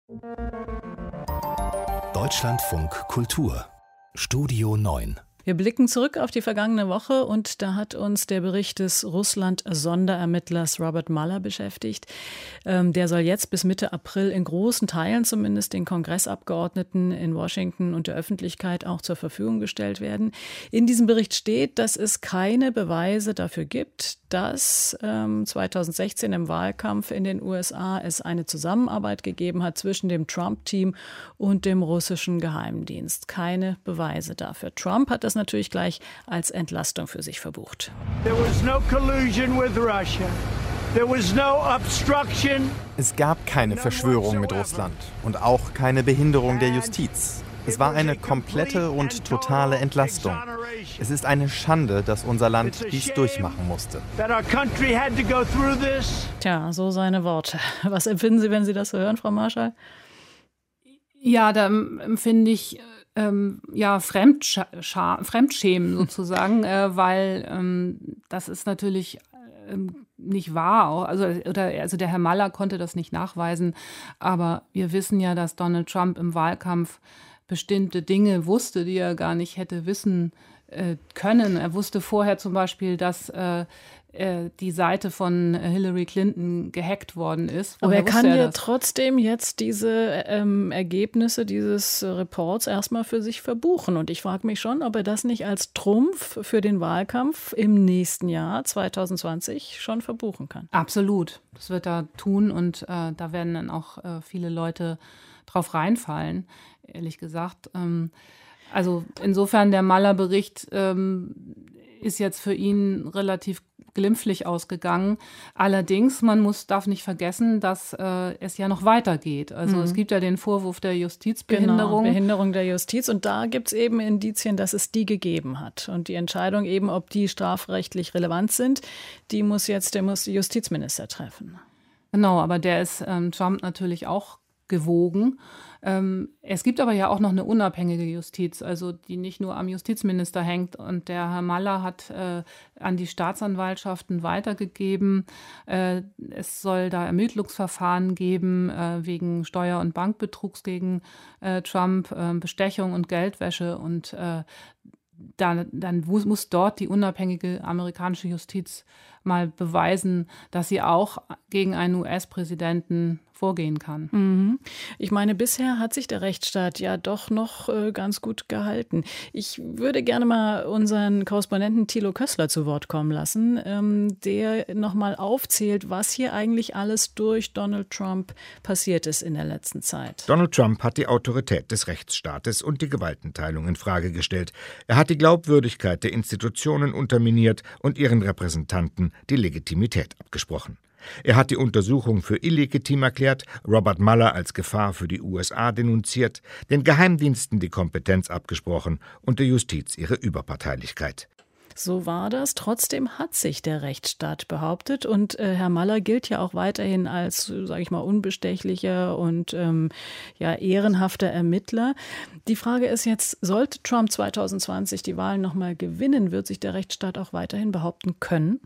Deutschlandfunk Kultur Studio 9. Wir blicken zurück auf die vergangene Woche und da hat uns der Bericht des Russland-Sonderermittlers Robert Mueller beschäftigt. Der soll jetzt bis Mitte April in großen Teilen zumindest den Kongressabgeordneten in Washington und der Öffentlichkeit auch zur Verfügung gestellt werden. In diesem Bericht steht, dass es keine Beweise dafür gibt, dass 2016 im Wahlkampf in den USA es eine Zusammenarbeit gegeben hat zwischen dem Trump-Team und dem russischen Geheimdienst. Keine Beweise dafür. Trump hat das natürlich gleich als Entlastung für sich verbucht. There was no collusion with Russia. There was no obstruction. Es gab keine Verschwörung mit Russland und auch keine Behinderung der Justiz. Es war eine komplette und totale Entlastung. Es ist eine Schande, dass unser Land dies durchmachen musste. Tja, so seine Worte. Was empfinden Sie, wenn Sie das so hören, Frau Marschall? Ja, da empfinde ich Fremdschämen sozusagen, weil das ist natürlich nicht wahr. Also der Herr Mueller konnte das nicht nachweisen, aber wir wissen ja, dass Donald Trump im Wahlkampf bestimmte Dinge wusste, die er gar nicht hätte wissen können. Er wusste vorher zum Beispiel, dass die Seite von Hillary Clinton gehackt worden ist. Aber er kann ja trotzdem jetzt diese Ergebnisse dieses Reports erstmal für sich verbuchen. Und ich frage mich schon, ob er das nicht als Trumpf für den Wahlkampf im nächsten Jahr 2020 schon verbuchen kann. Absolut. Das wird er tun und da werden dann auch viele Leute drauf reinfallen, ehrlich gesagt. Also insofern, der Mueller-Bericht ist jetzt für ihn relativ glimpflich ausgegangen. Allerdings, darf nicht vergessen, dass es ja noch weitergeht. Also es gibt ja den Vorwurf der Justizbehinderung. Genau, Behinderung der Justiz. Und da gibt es eben Indizien, dass es die gegeben hat. Und die Entscheidung eben, ob die strafrechtlich relevant sind, die muss jetzt der Justizminister treffen. Genau, aber der ist Trump natürlich auch gewogen. Es gibt aber ja auch noch eine unabhängige Justiz, also die nicht nur am Justizminister hängt. Und der Herr Mueller hat an die Staatsanwaltschaften weitergegeben. Es soll da Ermittlungsverfahren geben wegen Steuer- und Bankbetrugs gegen Trump, Bestechung und Geldwäsche. Und dann muss dort die unabhängige amerikanische Justiz mal beweisen, dass sie auch gegen einen US-Präsidenten vorgehen kann. Ich meine, bisher hat sich der Rechtsstaat ja doch noch ganz gut gehalten. Ich würde gerne mal unseren Korrespondenten Thilo Kössler zu Wort kommen lassen, der nochmal aufzählt, was hier eigentlich alles durch Donald Trump passiert ist in der letzten Zeit. Donald Trump hat die Autorität des Rechtsstaates und die Gewaltenteilung in Frage gestellt. Er hat die Glaubwürdigkeit der Institutionen unterminiert und ihren Repräsentanten die Legitimität abgesprochen. Er hat die Untersuchung für illegitim erklärt, Robert Mueller als Gefahr für die USA denunziert, den Geheimdiensten die Kompetenz abgesprochen und der Justiz ihre Überparteilichkeit. So war das. Trotzdem hat sich der Rechtsstaat behauptet und Herr Mueller gilt ja auch weiterhin als, sage ich mal, unbestechlicher und ehrenhafter Ermittler. Die Frage ist jetzt, sollte Trump 2020 die Wahlen nochmal gewinnen, wird sich der Rechtsstaat auch weiterhin behaupten können?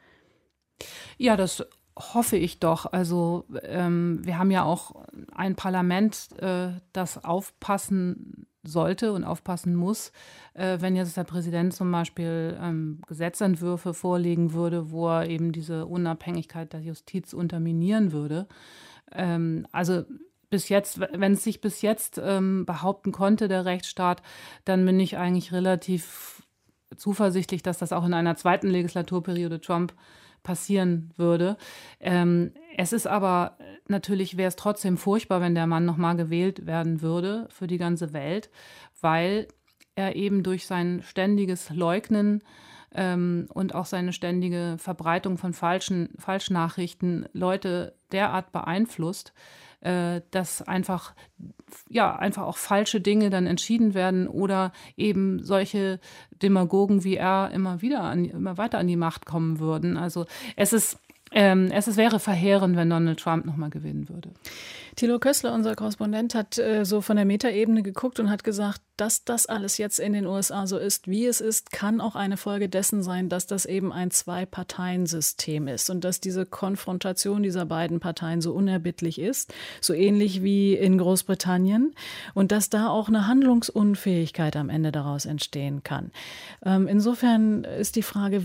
Ja, das hoffe ich doch. Also wir haben ja auch ein Parlament, das aufpassen sollte und aufpassen muss, wenn jetzt der Präsident zum Beispiel Gesetzentwürfe vorlegen würde, wo er eben diese Unabhängigkeit der Justiz unterminieren würde. Also bis jetzt, wenn es sich bis jetzt behaupten konnte, der Rechtsstaat, dann bin ich eigentlich relativ zuversichtlich, dass das auch in einer zweiten Legislaturperiode Trump passieren würde. Es ist aber natürlich, wäre es trotzdem furchtbar, wenn der Mann nochmal gewählt werden würde für die ganze Welt, weil er eben durch sein ständiges Leugnen und auch seine ständige Verbreitung von Falschnachrichten Leute derart beeinflusst, dass einfach auch falsche Dinge dann entschieden werden oder eben solche Demagogen wie er immer weiter an die Macht kommen würden. Also es wäre verheerend, wenn Donald Trump nochmal gewinnen würde. Thilo Kössler, unser Korrespondent, hat so von der Metaebene geguckt und hat gesagt, dass das alles jetzt in den USA so ist, wie es ist, kann auch eine Folge dessen sein, dass das eben ein Zwei-Parteien-System ist und dass diese Konfrontation dieser beiden Parteien so unerbittlich ist, so ähnlich wie in Großbritannien, und dass da auch eine Handlungsunfähigkeit am Ende daraus entstehen kann. Insofern ist die Frage,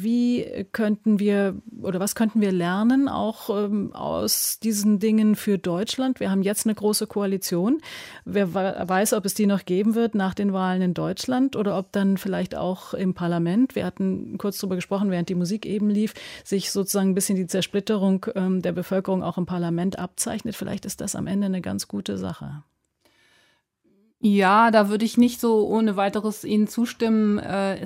was könnten wir lernen, auch aus diesen Dingen für Deutschland? Wir haben jetzt eine große Koalition. Wer weiß, ob es die noch geben wird nach den Wahlen in Deutschland oder ob dann vielleicht auch im Parlament, wir hatten kurz darüber gesprochen, während die Musik eben lief, sich sozusagen ein bisschen die Zersplitterung der Bevölkerung auch im Parlament abzeichnet. Vielleicht ist das am Ende eine ganz gute Sache. Ja, da würde ich nicht so ohne weiteres Ihnen zustimmen.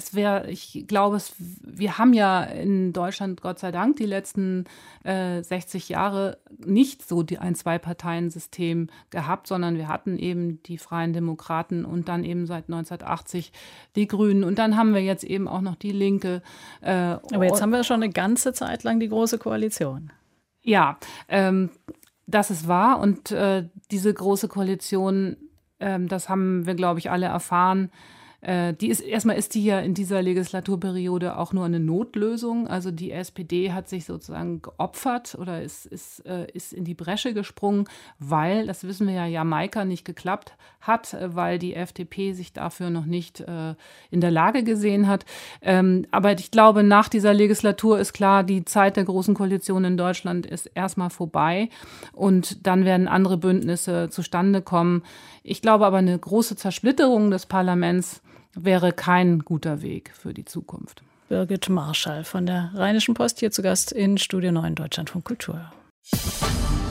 Wir haben ja in Deutschland, Gott sei Dank, die letzten 60 Jahre nicht so ein Zwei-Parteien-System gehabt, sondern wir hatten eben die Freien Demokraten und dann eben seit 1980 die Grünen. Und dann haben wir jetzt eben auch noch die Linke. Aber jetzt haben wir schon eine ganze Zeit lang die Große Koalition. Ja, das ist wahr. Und diese Große Koalition, das haben wir, glaube ich, alle erfahren. Erstmal ist die ja in dieser Legislaturperiode auch nur eine Notlösung. Also die SPD hat sich sozusagen geopfert oder ist in die Bresche gesprungen, weil, das wissen wir ja, Jamaika nicht geklappt hat, weil die FDP sich dafür noch nicht in der Lage gesehen hat. Aber ich glaube, nach dieser Legislatur ist klar, die Zeit der Großen Koalition in Deutschland ist erstmal vorbei und dann werden andere Bündnisse zustande kommen. Ich glaube aber, eine große Zersplitterung des Parlaments wäre kein guter Weg für die Zukunft. Birgit Marschall von der Rheinischen Post hier zu Gast in Studio 9 Deutschlandfunk Kultur.